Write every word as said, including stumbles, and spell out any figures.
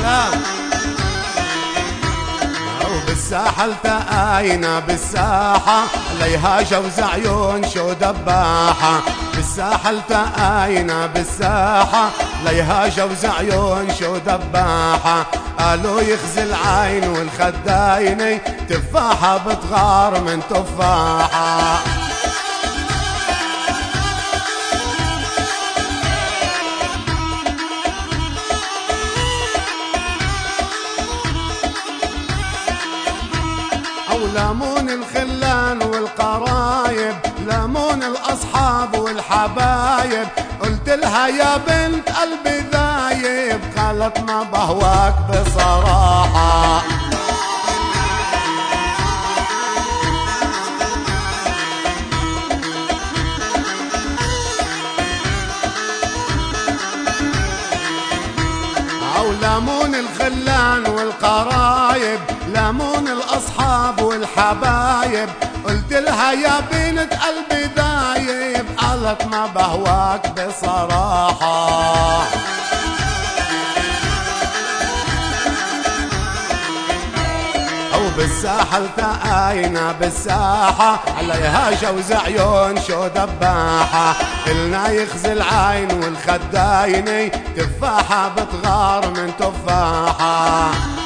بالساحة التقاينا بالساحة عليها جوز عيون شو دباحة. بالساحة التقاينا بالساحة عليها جوز عيون شو دباحة. قالوا يخزي العين والخدايني تفاحة بتغار من تفاحة. لامون الخلان والقرايب لامون الأصحاب والحبايب. قلت لها يا بنت قلبي ذايب قالت ما بهواك بصراحة. أو لامون الخلان والقرايب لامون الأصحاب والحبايب. قلت لها يا بنت قلبي ذايب قالت ما بهواك بصراحة. أو بالساحة التقاينا بالساحة عليها جوز عيون شو دباحة. قلنا يخزي العين والخدايني تفاحة بتغار من تفاحة.